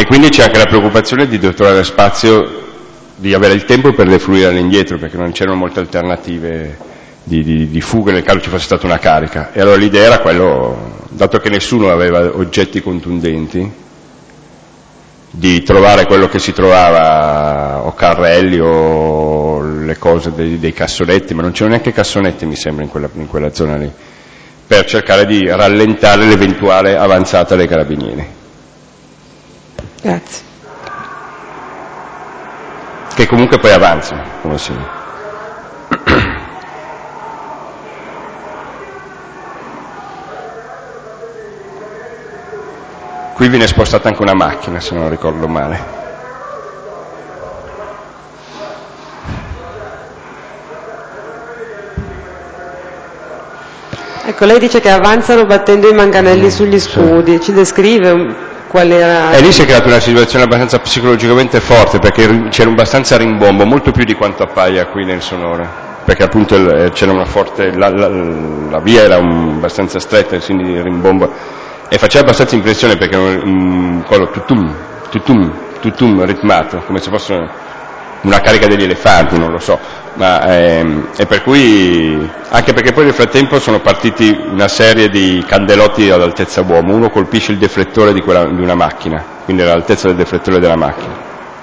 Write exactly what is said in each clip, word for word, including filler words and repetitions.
E quindi c'è anche la preoccupazione di dover trovare spazio, di avere il tempo per defluire all'indietro, perché non c'erano molte alternative di, di, di fuga nel caso ci fosse stata una carica. E allora l'idea era quello, dato che nessuno aveva oggetti contundenti, di trovare quello che si trovava, o carrelli o le cose dei, dei cassonetti, ma non c'erano neanche cassonetti mi sembra in quella, in quella zona lì, per cercare di rallentare l'eventuale avanzata dei carabinieri. Grazie. Che comunque poi avanzano, come si... Qui viene spostata anche una macchina, se non ricordo male. Ecco, lei dice che avanzano battendo i manganelli sugli scudi, ci descrive qual era... E lì si è creata una situazione abbastanza psicologicamente forte, perché c'era abbastanza rimbombo, molto più di quanto appaia qui nel sonore, perché appunto c'era una forte... la, la, la via era un, abbastanza stretta, quindi rimbombo... E faceva abbastanza impressione perché era un quello tutum, tutum, tutum ritmato, come se fosse una carica degli elefanti, non lo so, ma ehm, e per cui, anche perché poi nel frattempo sono partiti una serie di candelotti ad altezza uomo, uno colpisce il deflettore di, quella, di una macchina, quindi all'altezza del deflettore della macchina.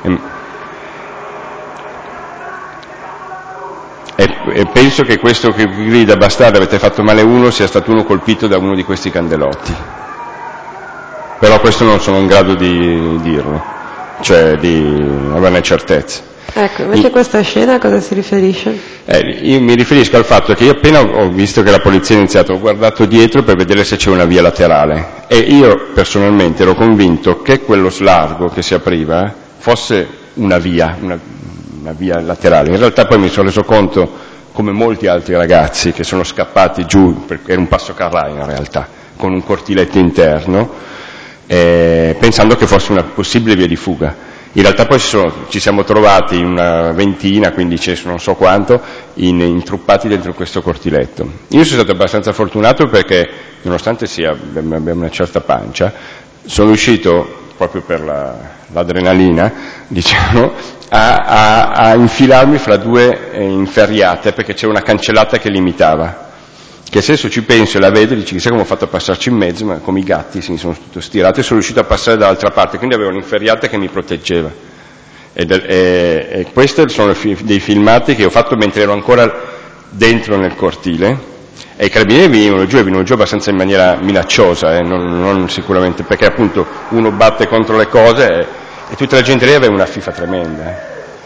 E, e penso che questo che grida bastardo avete fatto male uno sia stato uno colpito da uno di questi candelotti. Però questo non sono in grado di dirlo, cioè di averne certezza. Ecco, invece questa scena a cosa si riferisce? Eh, io mi riferisco al fatto che io appena ho visto che la polizia ha iniziato, ho guardato dietro per vedere se c'è una via laterale e io personalmente ero convinto che quello slargo che si apriva fosse una via, una, una via laterale. In realtà poi mi sono reso conto, come molti altri ragazzi che sono scappati giù, perché era un passo carraio in realtà, con un cortiletto interno, Eh, pensando che fosse una possibile via di fuga. In realtà poi sono, ci siamo trovati una ventina, quindici, non so quanto, in, intruppati dentro questo cortiletto. Io sono stato abbastanza fortunato perché, nonostante sia, abbia una certa pancia, sono riuscito, proprio per la, l'adrenalina, diciamo, a, a, a infilarmi fra due eh, inferriate, perché c'era una cancellata che limitava. Che se adesso ci penso e la vedo, dici chissà come ho fatto a passarci in mezzo, ma come i gatti si sono tutto stirato e sono riuscito a passare dall'altra parte, quindi avevo un'inferriata che mi proteggeva. E, e, e questi sono dei filmati che ho fatto mentre ero ancora dentro nel cortile, e i carabinieri venivano giù e venivano giù abbastanza in maniera minacciosa, eh, non, non sicuramente, perché appunto uno batte contro le cose e, e tutta la gente lì aveva una fifa tremenda. Eh.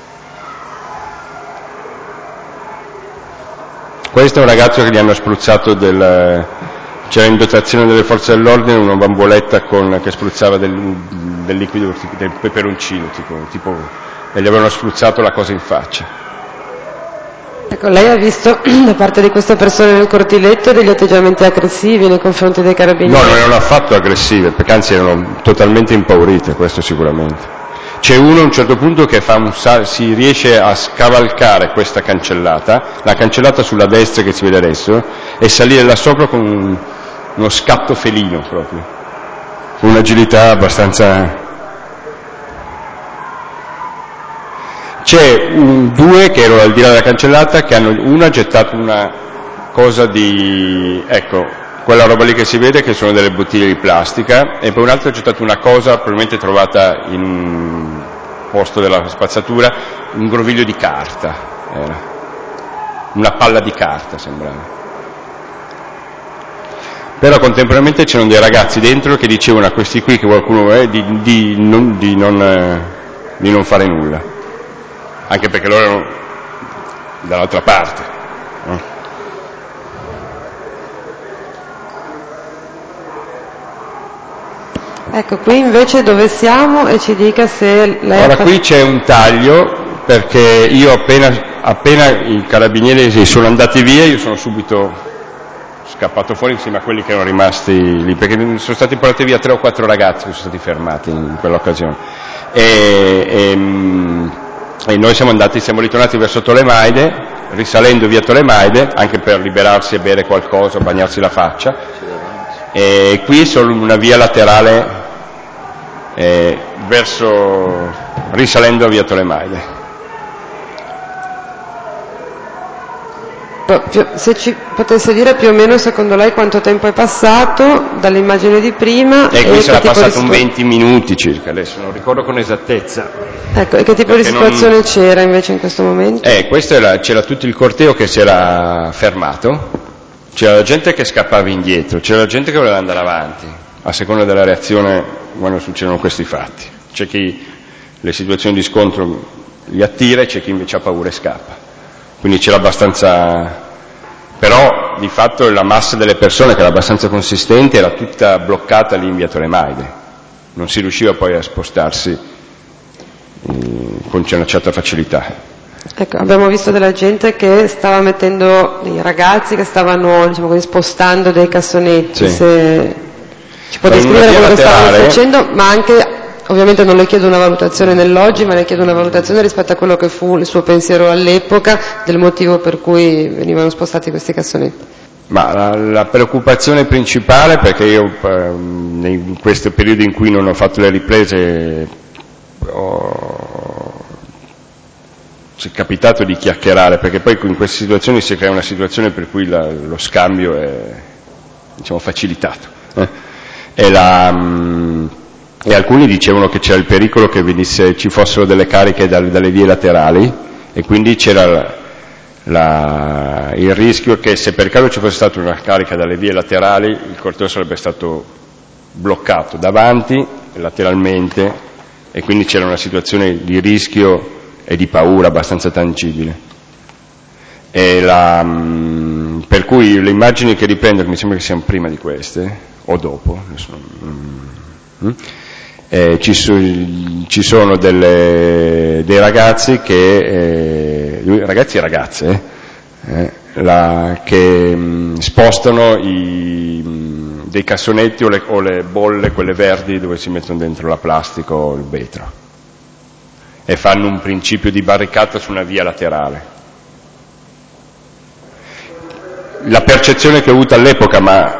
Questo è un ragazzo che gli hanno spruzzato del... c'era in dotazione delle forze dell'ordine una bamboletta con, che spruzzava del, del liquido, del peperoncino, tipo, tipo, e gli avevano spruzzato la cosa in faccia. Ecco, lei ha visto da parte di queste persone nel cortiletto degli atteggiamenti aggressivi nei confronti dei carabinieri? No, non erano affatto aggressive, perché anzi erano totalmente impaurite, questo sicuramente. C'è uno a un certo punto che fa un sal- si riesce a scavalcare questa cancellata, la cancellata sulla destra che si vede adesso, e salire là sopra con un, uno scatto felino proprio, un'agilità abbastanza... C'è un, due che erano al di là della cancellata, che hanno, uno ha gettato una cosa di... ecco, quella roba lì che si vede che sono delle bottiglie di plastica, e poi un altro ha gettato una cosa probabilmente trovata in un posto della spazzatura, un groviglio di carta, era. Una palla di carta sembrava. Però contemporaneamente c'erano dei ragazzi dentro che dicevano a questi qui che qualcuno è di, di, non, di, non, eh, di non fare nulla, anche perché loro erano dall'altra parte, no? Ecco, qui invece dove siamo, e ci dica se lei... Ora qui c'è un taglio, perché io appena, appena i carabinieri sono andati via, io sono subito scappato fuori insieme a quelli che erano rimasti lì, perché sono stati portati via tre o quattro ragazzi che sono stati fermati in quell'occasione. E, e, e noi siamo andati, siamo ritornati verso Tolemaide, risalendo via Tolemaide, anche per liberarsi e bere qualcosa, bagnarsi la faccia. E qui è solo una via laterale eh, verso, risalendo a via Tolemaide. Se ci potesse dire più o meno secondo lei quanto tempo è passato dall'immagine di prima e, e qui sarà passato di un venti minuti circa, adesso non ricordo con esattezza. Ecco, e che tipo Perché di situazione non... c'era invece in questo momento? Eh, questo era, c'era tutto il corteo che si era fermato, c'era la gente che scappava indietro, c'era la gente che voleva andare avanti, a seconda della reazione quando succedono questi fatti. C'è chi le situazioni di scontro li attira e c'è chi invece ha paura e scappa. Quindi c'era abbastanza, però di fatto la massa delle persone, che era abbastanza consistente, era tutta bloccata lì in via Tolemaide, non si riusciva poi a spostarsi mh, con una certa facilità. Ecco, abbiamo visto della gente che stava mettendo, i ragazzi che stavano, diciamo così, spostando dei cassonetti, sì. Se ci può descrivere quello che stavano facendo, ma anche, ovviamente non le chiedo una valutazione nell'oggi, ma le chiedo una valutazione rispetto a quello che fu il suo pensiero all'epoca, del motivo per cui venivano spostati questi cassonetti. Ma la, la preoccupazione principale, perché io eh, in questo periodo in cui non ho fatto le riprese ho, ci è capitato di chiacchierare, perché poi in queste situazioni si crea una situazione per cui la, lo scambio è, diciamo, facilitato. Eh? E, la, mh, e alcuni dicevano che c'era il pericolo che venisse, ci fossero delle cariche dal, dalle vie laterali, e quindi c'era la, la, il rischio che se per caso ci fosse stata una carica dalle vie laterali il corteo sarebbe stato bloccato davanti, lateralmente, e quindi c'era una situazione di rischio e di paura abbastanza tangibile. E la, mh, per cui le immagini che riprendo, che mi sembra che siano prima di queste, o dopo, adesso, mh, eh, ci, so, ci sono delle, dei ragazzi che, eh, ragazzi e ragazze, eh, la, che mh, spostano i, mh, dei cassonetti o le, o le bolle, quelle verdi, dove si mettono dentro la plastica o il vetro, e fanno un principio di barricata su una via laterale. La percezione che ho avuto all'epoca, ma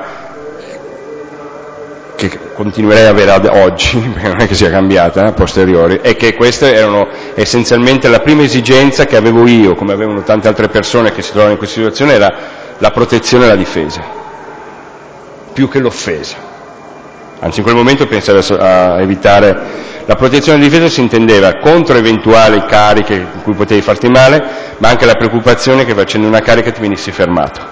che continuerei a avere ad oggi, perché non è che sia cambiata a posteriori, è che queste erano essenzialmente la prima esigenza che avevo io, come avevano tante altre persone che si trovano in questa situazione, era la protezione e la difesa, più che l'offesa. Anzi, in quel momento pensavo a evitare. La protezione e la difesa si intendeva contro eventuali cariche in cui potevi farti male, ma anche la preoccupazione che facendo una carica ti venissi fermato.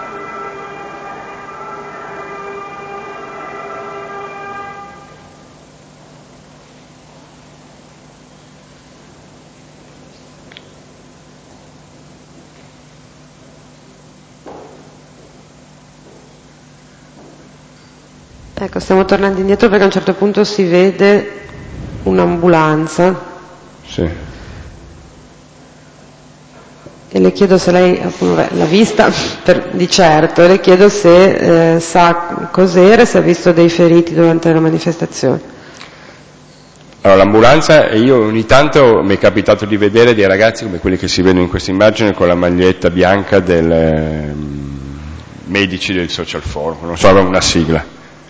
Ecco, stiamo tornando indietro perché a un certo punto si vede un'ambulanza. Sì. E le chiedo se lei beh, l'ha vista per, di certo, e le chiedo se eh, sa cos'era, se ha visto dei feriti durante la manifestazione. Allora, l'ambulanza, e io ogni tanto mi è capitato di vedere dei ragazzi come quelli che si vedono in questa immagine con la maglietta bianca del eh, medici del Social Forum, non so, aveva una sigla.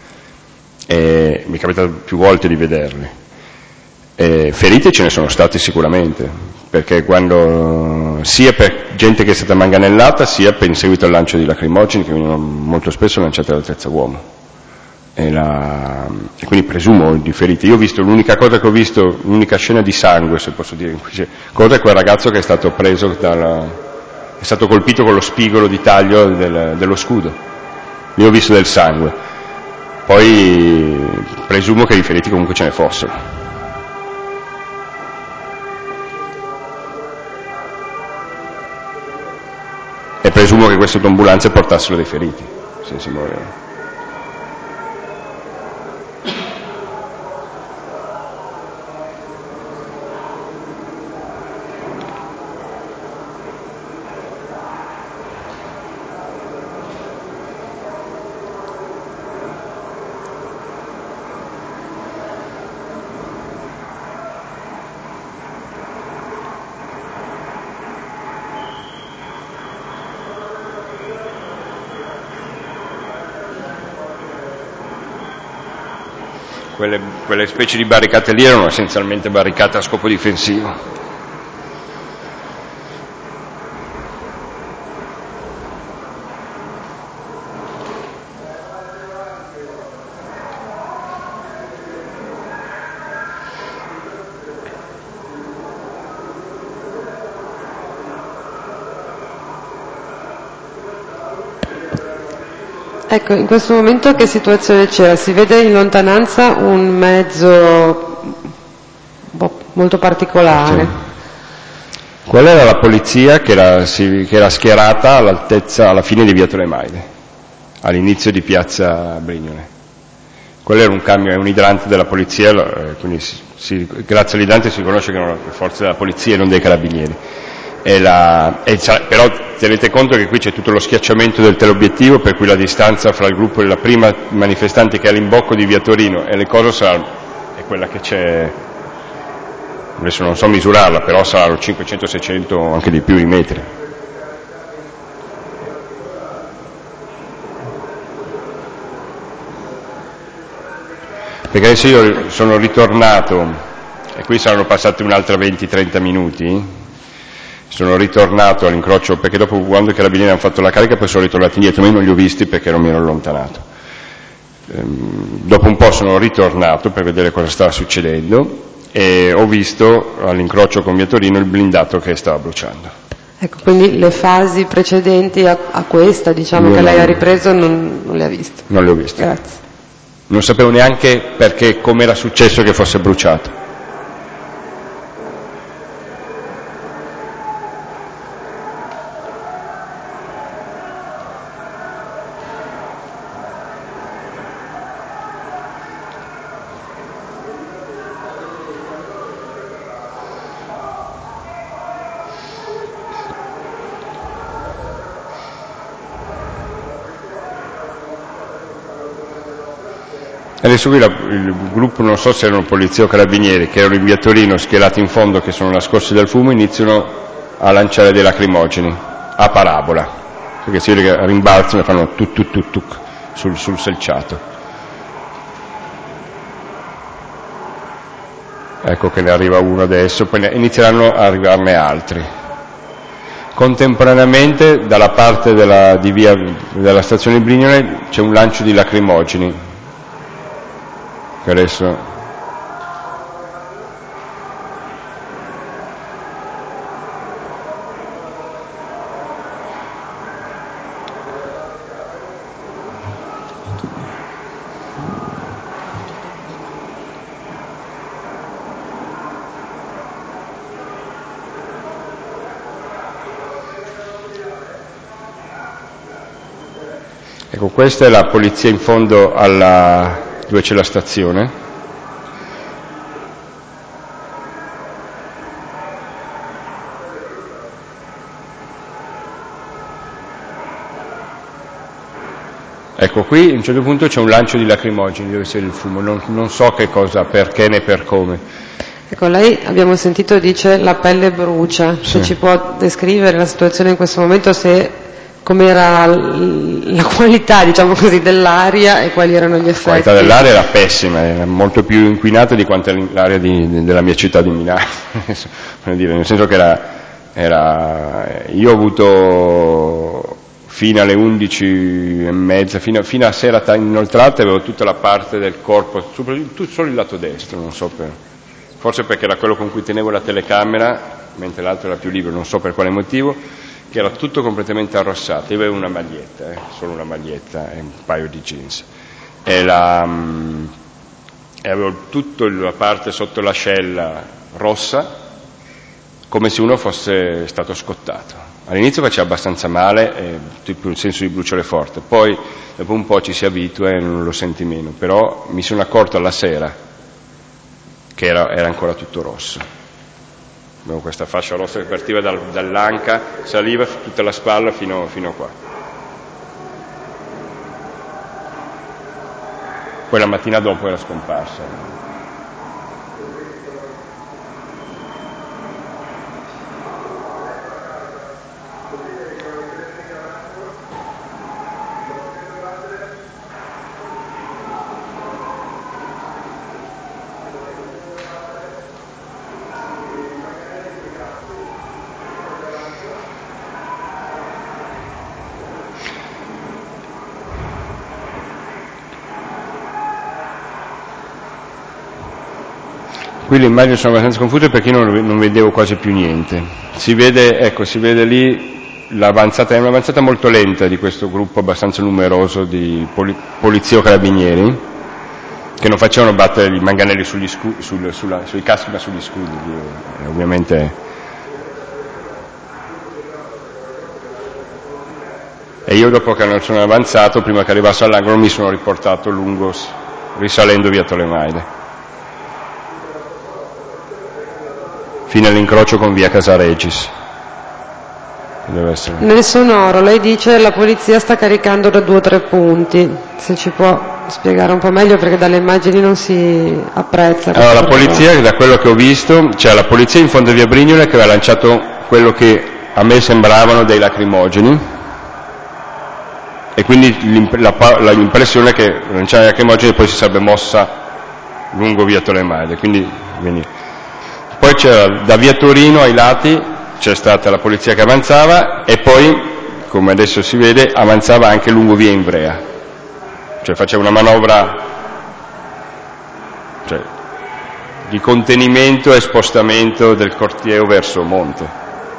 E mi è capitato più volte di vederli. E feriti ce ne sono stati sicuramente, perché quando sia per gente che è stata manganellata, sia per in seguito al lancio di lacrimogeni che venivano molto spesso lanciate dall'altezza uomo. E, la, e quindi presumo di feriti. Io ho visto l'unica cosa che ho visto, l'unica scena di sangue, se posso dire, cosa è quel ragazzo che è stato preso dalla, è stato colpito con lo spigolo di taglio del, dello scudo. Io ho visto del sangue. Poi presumo che i feriti comunque ce ne fossero. E presumo che queste ambulanze portassero dei feriti, se si muovevano. quelle, quelle specie di barricate lì erano essenzialmente barricate a scopo difensivo. Ecco, in questo momento che situazione c'era? Si vede in lontananza un mezzo molto particolare. Sì. Quella era la polizia che era, si, che era schierata all'altezza, alla fine di Via Tolemaide, all'inizio di Piazza Brignole. Quello era un camion, è un idrante della polizia, quindi si, si, grazie all'idrante si riconosce che erano le forze della polizia e non dei carabinieri. E la, e, però tenete conto che qui c'è tutto lo schiacciamento del teleobiettivo, per cui la distanza fra il gruppo e la prima manifestante che è all'imbocco di Via Torino e le cose sarà, è quella che c'è, adesso non so misurarla, però saranno cinquecento seicento, anche di più, i metri. Perché adesso io sono ritornato, e qui saranno passati un'altra venti trenta minuti, sono ritornato all'incrocio, perché dopo, quando i carabinieri hanno fatto la carica, poi sono ritornato indietro, ma io non li ho visti perché non mi ero allontanato. Ehm, dopo un po' sono ritornato per vedere cosa stava succedendo e ho visto all'incrocio con Via Torino il blindato che stava bruciando. Ecco, quindi le fasi precedenti a, a questa, diciamo, io che lei ha ripreso, non, non le ha viste? Non le ho viste. Grazie. Non sapevo neanche perché, come era successo che fosse bruciato. Adesso qui la, il gruppo, non so se erano polizia o carabinieri, che erano in Via Torino schierati in fondo, che sono nascosti dal fumo, iniziano a lanciare dei lacrimogeni a parabola, perché si vede che rimbalzano e fanno tuc tuc tuc tuc sul, sul selciato. Ecco che ne arriva uno adesso, poi ne, inizieranno a arrivarne altri. Contemporaneamente dalla parte della, di via, della stazione Brignole c'è un lancio di lacrimogeni, che adesso ecco, questa è la polizia in fondo alla, dove c'è la stazione. Ecco, qui a un certo punto c'è un lancio di lacrimogeni dove c'è il fumo, non, non so che cosa, perché né per come. Ecco, lei, abbiamo sentito, dice la pelle brucia, sì. Se ci può descrivere la situazione in questo momento, se com'era la qualità, diciamo così, dell'aria e quali erano gli effetti? La qualità dell'aria era pessima, era molto più inquinata di quanto l'aria di, della mia città di Milano, nel senso che era, era io ho avuto fino alle undici e mezza, fino, fino a sera inoltrata, avevo tutta la parte del corpo, soprattutto solo il lato destro, non so per, forse perché era quello con cui tenevo la telecamera, mentre l'altro era più libero, non so per quale motivo, che era tutto completamente arrossato. Io avevo una maglietta, eh, solo una maglietta e un paio di jeans. E, la, mm, e avevo tutta la parte sotto l'ascella rossa, come se uno fosse stato scottato. All'inizio faceva abbastanza male, eh, tipo un senso di bruciore forte, poi dopo un po' ci si abitua e non lo senti meno, però mi sono accorto alla sera che era, era ancora tutto rosso. Avevo questa fascia rossa che partiva dal, dall'anca, saliva tutta la spalla fino, fino a qua. Poi la mattina dopo era scomparsa. Qui le immagini sono abbastanza confuse perché io non, non vedevo quasi più niente. Si vede, ecco, si vede lì l'avanzata, è un'avanzata molto lenta di questo gruppo abbastanza numeroso di poli, polizia o carabinieri, che non facevano battere i manganelli sugli scu, sul, sulla, sui caschi ma sugli scudi. Eh, ovviamente. E io dopo che non sono avanzato, prima che arrivasse all'angolo, mi sono riportato lungo, risalendo via Tolemaide, fino all'incrocio con via Casaregis. Deve essere. Nel sonoro lei dice la polizia sta caricando da due o tre punti, se ci può spiegare un po' meglio perché dalle immagini non si apprezza. Allora la polizia, da quello che ho visto, c'è la polizia in fondo a via Brignole che aveva lanciato quello che a me sembravano dei lacrimogeni, e quindi l'impressione è che lanciare i lacrimogeni e poi si sarebbe mossa lungo via Tolemaide. Quindi, quindi. Poi c'era da via Torino ai lati, c'è stata la polizia che avanzava e poi, come adesso si vede, avanzava anche lungo via Ivrea, cioè faceva una manovra, cioè, di contenimento e spostamento del corteo verso monte.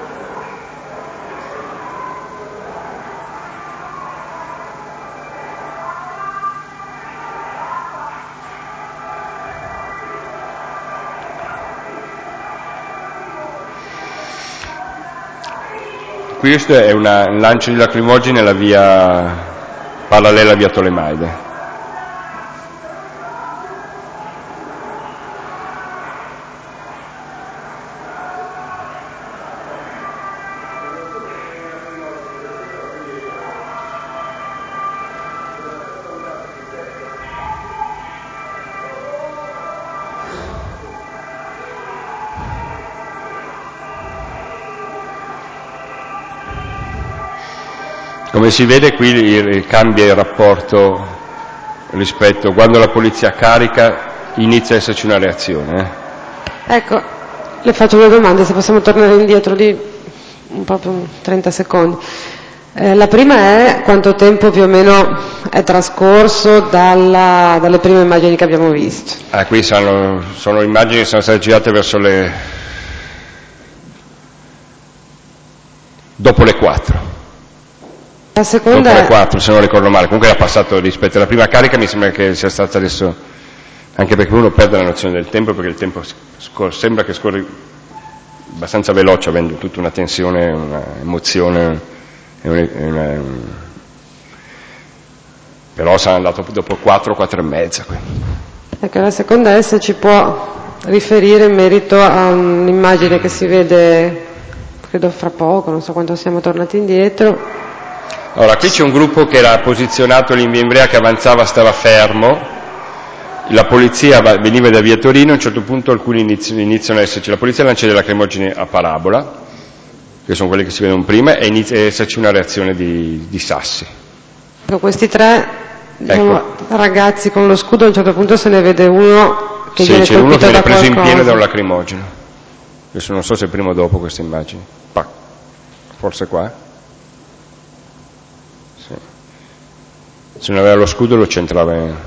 Questo è una, un lancio di lacrimogeni nella via parallela a via Tolemaide. Come si vede qui cambia il rapporto rispetto quando la polizia carica, inizia a esserci una reazione. Eh? Ecco, le faccio una domanda, se possiamo tornare indietro di un po' trenta secondi. Eh, la prima è quanto tempo più o meno è trascorso dalla, dalle prime immagini che abbiamo visto. Ah, qui sono, sono immagini che sono state girate verso le... dopo le quattro. La seconda dopo è... le quattro, se non ricordo male. Comunque era passato rispetto alla prima carica, mi sembra che sia stata adesso, anche perché uno perde la nozione del tempo, perché il tempo scor- sembra che scorre abbastanza veloce, avendo tutta una tensione, una emozione, una, una, però sarà andato dopo quattro, quattro e mezza. Ecco, la seconda è se ci può riferire in merito a un'immagine che si vede, credo fra poco, non so quanto siamo tornati indietro. Allora, qui c'è un gruppo che era posizionato lì in via Ivrea, che avanzava, stava fermo, la polizia veniva da via Torino, a un certo punto alcuni iniziano, iniziano a esserci, la polizia lancia dei lacrimogeni a parabola, che sono quelli che si vedono prima, e inizia a esserci una reazione di, di sassi. Ecco, questi tre diciamo, ecco. Ragazzi con lo scudo, a un certo punto se ne vede uno che sì, viene c'è uno che viene preso qualcosa. in pieno da un lacrimogeno. Adesso non so se prima o dopo queste immagini. Pa. Forse qua? Sì. Se non aveva lo scudo lo centrava in...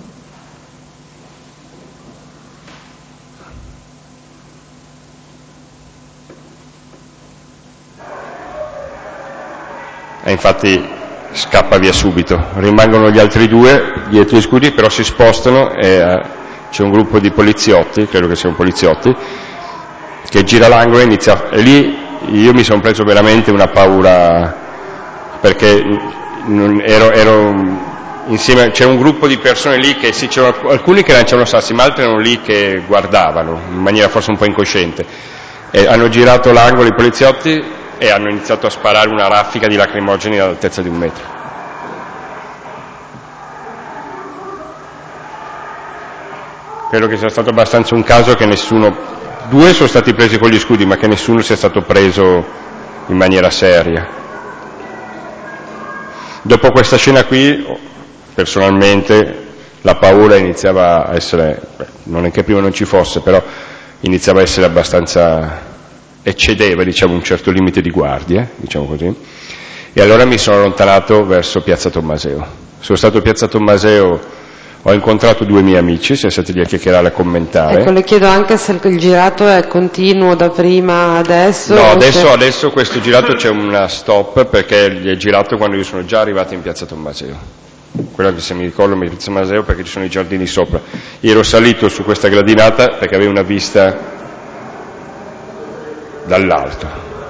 E infatti scappa via subito. Rimangono gli altri due dietro gli scudi, però si spostano e eh, c'è un gruppo di poliziotti, credo che siano poliziotti, che gira l'angolo e inizia... E lì io mi sono preso veramente una paura, perché ero, ero insieme, c'era un gruppo di persone lì che sì, c'erano alcuni che lanciavano sassi, ma altri erano lì che guardavano in maniera forse un po' incosciente, e hanno girato l'angolo i poliziotti e hanno iniziato a sparare una raffica di lacrimogeni all'altezza di un metro. Credo che sia stato abbastanza un caso che nessuno, due sono stati presi con gli scudi, ma che nessuno sia stato preso in maniera seria. Dopo questa scena qui, personalmente, la paura iniziava a essere, beh, non è che prima non ci fosse, però iniziava a essere abbastanza, eccedeva, diciamo, un certo limite di guardia, diciamo così, e allora mi sono allontanato verso Piazza Tommaseo. Sono stato a Piazza Tommaseo Ho incontrato due miei amici, siamo stati lì a chiacchierare, a commentare. Ecco, le chiedo anche se il girato è continuo da prima adesso. No, adesso, se... adesso questo girato c'è una stop perché gli è girato quando io sono già arrivato in piazza Tommaseo. Quello che se mi ricordo mi piazza Tommaseo perché ci sono i giardini sopra. Io ero salito su questa gradinata perché avevo una vista dall'alto.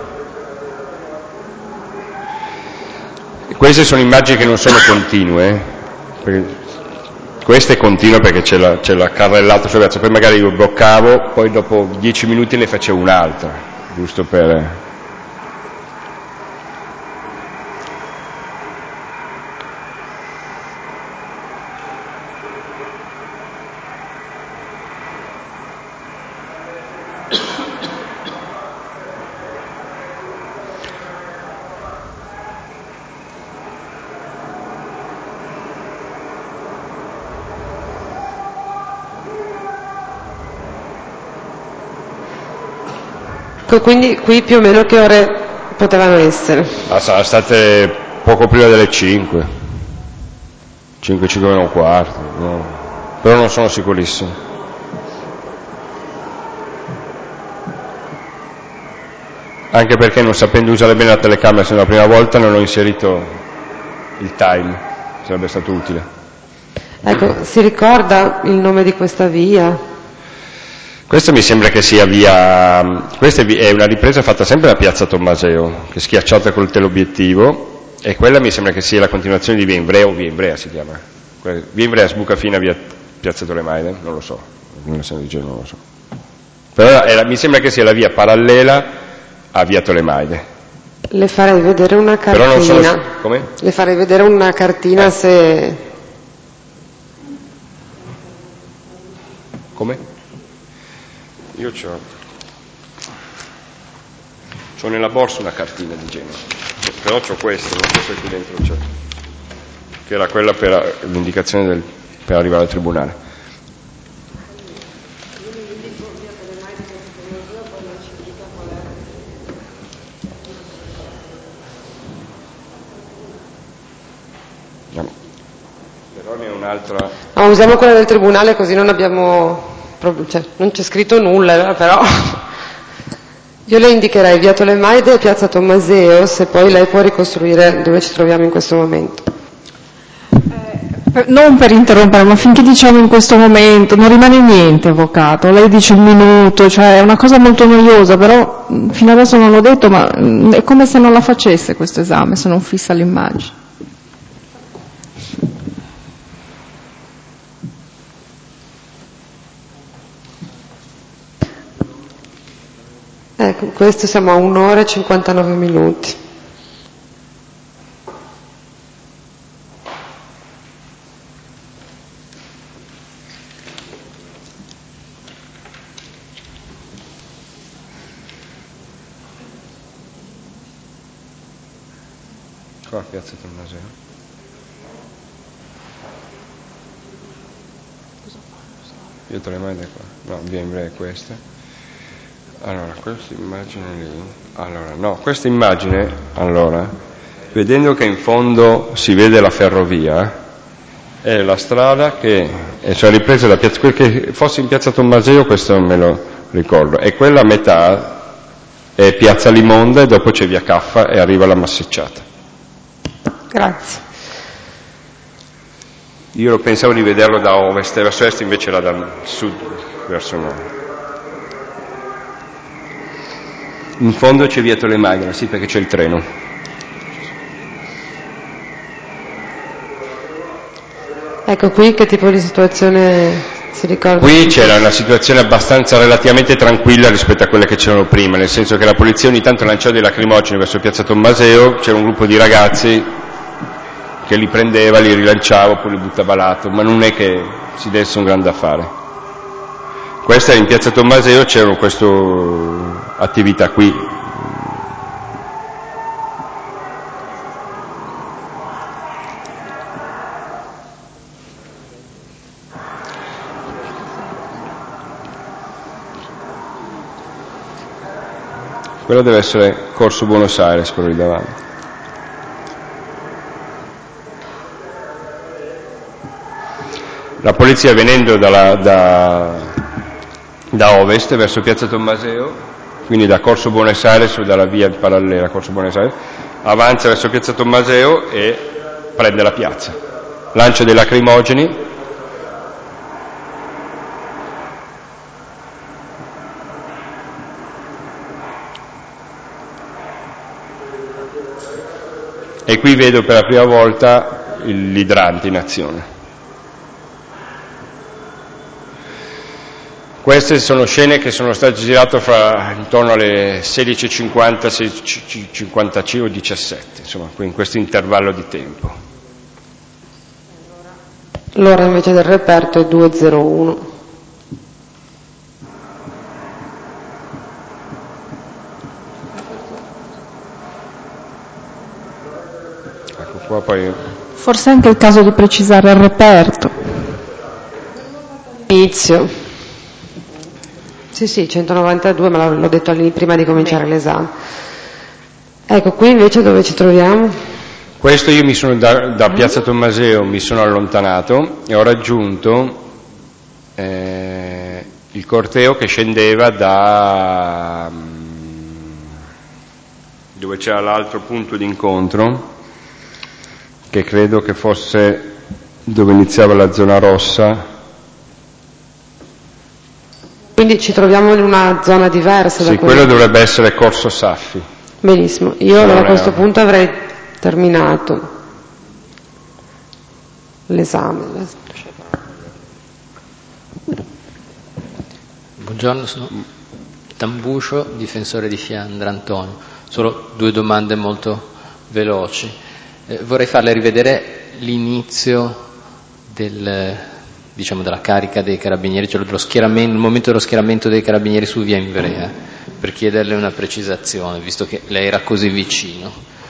E queste sono immagini che non sono continue, perché questa è continua perché c'è la, c'è la carrellata sul verso, poi magari io bloccavo, poi dopo dieci minuti ne facevo un'altra, giusto per... Quindi qui più o meno che ore potevano essere? Ah, sono state poco prima delle cinque, cinque, cinque e un quarto, no. Però non sono sicurissimo. Anche perché non sapendo usare bene la telecamera, se è la prima volta non ho inserito il time, sarebbe stato utile. Ecco, si ricorda il nome di questa via? Questa mi sembra che sia via, questa è una ripresa fatta sempre da piazza Tommaseo, che è schiacciata col teleobiettivo, e quella mi sembra che sia la continuazione di via Ivrea o via Ivrea si chiama. Via Ivrea sbuca fino a via piazza Tolemaide, non lo so, non lo so. Però era, mi sembra che sia la via parallela a via Tolemaide. Le farei vedere una cartina. Però non sono, come? Le farei vedere una cartina eh. se... Come? Io c'ho, c'ho nella borsa una cartina di Genova, però c'ho questa, non so se qui dentro c'è, che era quella per l'indicazione del, per arrivare al tribunale. No. Però ne è un'altra. Ah, usiamo quella del tribunale così non abbiamo... Cioè, non c'è scritto nulla, però io le indicherei via Tolemaide e piazza Tommaseo, se poi lei può ricostruire dove ci troviamo in questo momento. Eh, non per interrompere, ma finché diciamo in questo momento non rimane niente, avvocato. Lei dice un minuto, cioè è una cosa molto noiosa, però fino adesso non l'ho detto, ma è come se non la facesse questo esame, se non fissa l'immagine. Ecco, questo siamo a un'ora e cinquantanove minuti. Qua piazza Tommaseo. Io te le mando qua. No, via Ivrea è questa. Allora, questa immagine lì, allora, no, questa immagine, allora, vedendo che in fondo si vede la ferrovia, è la strada che, è cioè ripresa da piazza, che fosse in piazza Tommaseo, questo non me lo ricordo, e quella a metà è piazza Limonda e dopo c'è via Caffa e arriva la massicciata. Grazie. Io pensavo di vederlo da ovest verso est, invece era dal sud verso nord. In fondo c'è via Tolemaide, sì, perché c'è il treno. Ecco, qui che tipo di situazione si ricorda? Qui c'era una situazione abbastanza relativamente tranquilla rispetto a quelle che c'erano prima, nel senso che la polizia ogni tanto lanciava dei lacrimogeni verso piazza Tommaseo, c'era un gruppo di ragazzi che li prendeva, li rilanciava, poi li buttava a lato, ma non è che si desse un grande affare. Questa in piazza Tommaseo c'erano queste attività qui. Quello deve essere Corso Buenos Aires, quello lì davanti. la polizia venendo dalla, da, da ovest verso Piazza Tommaseo, quindi da Corso Buenos Aires, dalla via parallela a Corso Buenos Aires, avanza verso Piazza Tommaseo e prende la piazza. Lancio dei lacrimogeni. E qui vedo per la prima volta l'idrante in azione. Queste sono scene che sono state girate fra intorno alle sedici e cinquanta, sedici e cinquantacinque o diciassette, insomma, in questo intervallo di tempo. L'ora invece del reperto è due zero uno. Qua poi... Forse è anche il caso di precisare il reperto. Inizio. Sì, sì, centonovantadue, ma l'ho detto prima di cominciare l'esame. Ecco, qui invece dove ci troviamo? Questo io mi sono da, da Piazza Tommaseo mi sono allontanato e ho raggiunto eh, il corteo che scendeva da dove c'era l'altro punto di incontro, che credo che fosse dove iniziava la zona rossa. Quindi ci troviamo in una zona diversa da sì, quella. Quello dovrebbe essere Corso Saffi. Benissimo, io allora a questo punto avrei terminato l'esame. Buongiorno, sono Tambuscio, difensore di Fiandra Antonio. Solo due domande molto veloci. Eh, vorrei farle rivedere l'inizio del, diciamo, della carica dei carabinieri, cioè dello schieramento, il momento dello schieramento dei carabinieri su via Ivrea, per chiederle una precisazione, visto che lei era così vicino.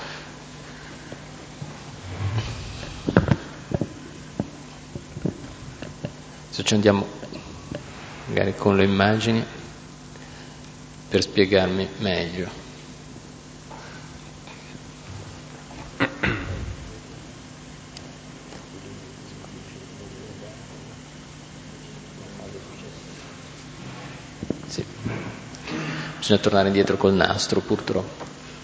Se ci andiamo magari con le immagini per spiegarmi meglio. Sì. Bisogna tornare indietro col nastro, purtroppo.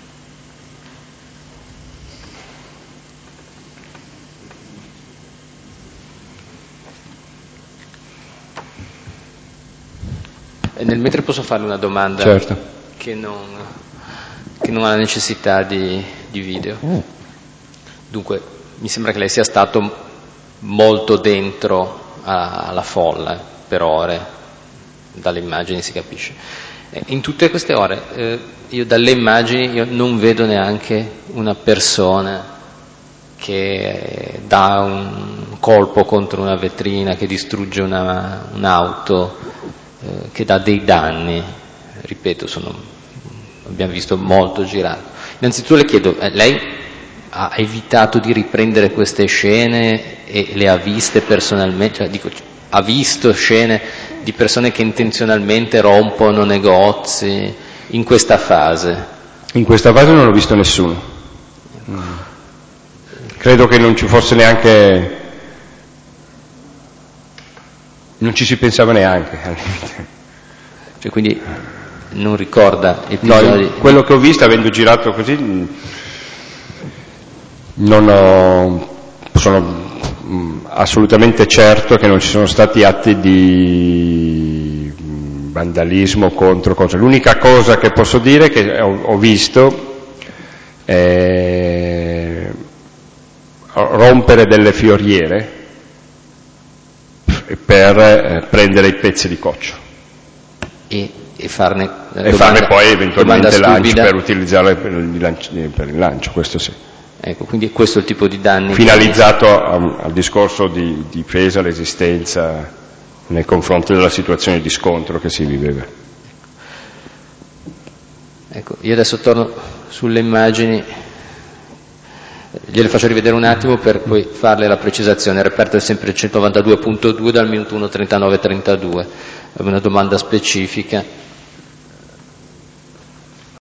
E nel mentre posso farle una domanda? Certo. che, non, che non ha necessità di, di video. Dunque, mi sembra che lei sia stato molto dentro a, alla folla per ore, dalle immagini si capisce. E in tutte queste ore, eh, io dalle immagini io non vedo neanche una persona che dà un colpo contro una vetrina, che distrugge una, un'auto, eh, che dà dei danni. Ripeto, sono, abbiamo visto molto girato. Innanzitutto le chiedo, eh, lei ha evitato di riprendere queste scene e le ha viste personalmente? Cioè, dico, ha visto scene di persone che intenzionalmente rompono negozi in questa fase? In questa fase non ho visto nessuno. Mm. Credo che non ci fosse neanche, non ci si pensava neanche. Cioè, quindi non ricorda No, episodi? quello che ho visto, avendo girato così, non ho, sono assolutamente certo che non ci sono stati atti di vandalismo contro cose. L'unica cosa che posso dire che ho, ho visto è rompere delle fioriere per eh, prendere i pezzi di coccio e, e farne, e domanda, farne poi eventualmente lancio per utilizzarle per il, lancio, per il lancio, questo sì. Ecco, quindi questo è il tipo di danni finalizzato a, al discorso di difesa, resistenza nei confronti della situazione di scontro che si viveva. Ecco, io adesso torno sulle immagini, gliele faccio rivedere un attimo per poi farle la precisazione. Il reperto è sempre centonovantadue punto due dal minuto uno trentanove trentadue. È una domanda specifica.